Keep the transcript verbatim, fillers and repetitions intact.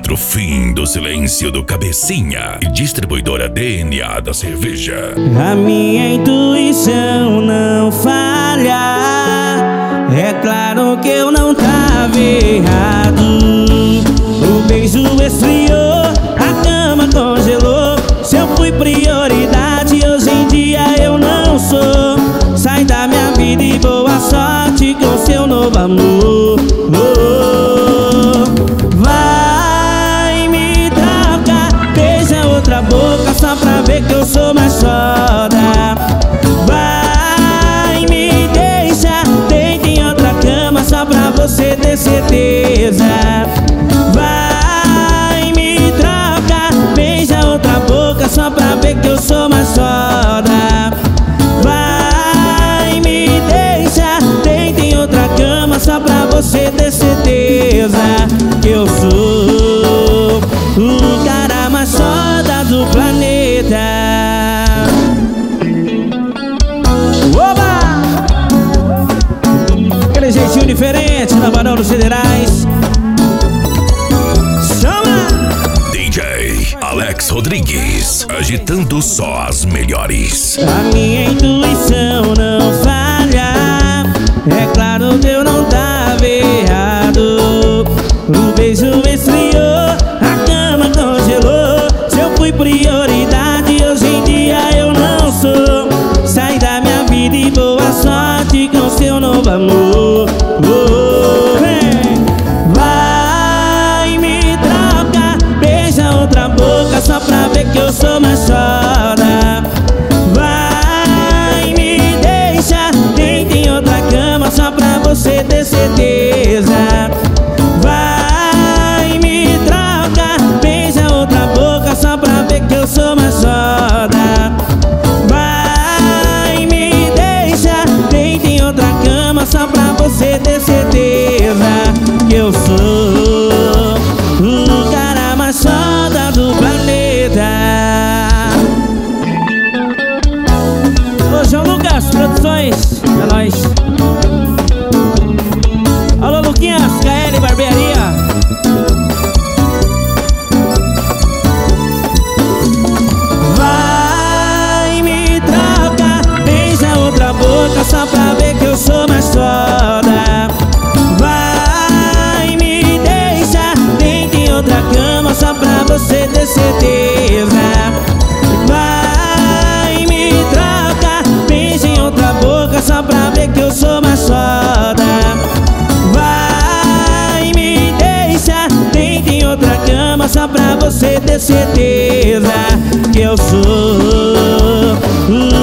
Contra o fim do silêncio do Cabecinha e distribuidora D N A da cerveja. A minha intuição não falha. É claro que eu não tava errado. O beijo esfriou, a cama congelou. Se eu fui prioridade, hoje em dia eu não sou. Sai da minha vida e boa sorte com seu novo amor. Oh, vai me trocar, beija outra boca só pra ver que eu sou mais foda. Vai me deixar, deita em outra cama só pra você ter certeza. Vai me trocar, beija outra boca só pra ver que eu sou mais foda. Vai me deixar, deita em outra cama só pra você ter certeza que eu sou o cara mais foda do planeta. Oba! Aquele jeitinho diferente na Barão dos Federais. Chama! D J Alex Rodrigues, agitando só as melhores. A minha intuição não falha. É claro que eu não tava errado. O beijo esfriou, a cama congelou. Se eu fui prioridade, hoje em dia eu não sou. Sai da minha vida e boa sorte com seu novo amor. Oh, hey. Vai me trocar, beija outra boca só pra ver que eu sou mais foda. Vai me deixar, deita em outra cama só pra você ter certeza. Vai me trocar, beija outra boca só pra ver que eu sou mais foda. Vai me deixar, deita em outra cama só pra você ter certeza que eu sou o cara mais foda do planeta. Ô João Lucas Produções, é nóis. Alô Luquinhas, K L Barbearia. Vai me trocar, beija outra boca só pra ver que eu sou mais foda. Vai me deixar, deita em outra cama só pra você ter certeza. Vai me trocar, beija em outra boca só pra ver que eu sou mais foda. Vai me deixar, deita em outra cama só pra você ter certeza que eu sou